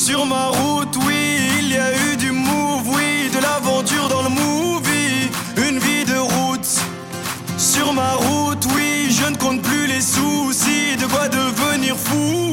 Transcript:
Sur ma route, oui, il y a eu du move, oui, de l'aventure dans le movie. Une vie de route. Sur ma route, oui, je ne compte plus les soucis. De quoi devenir fou.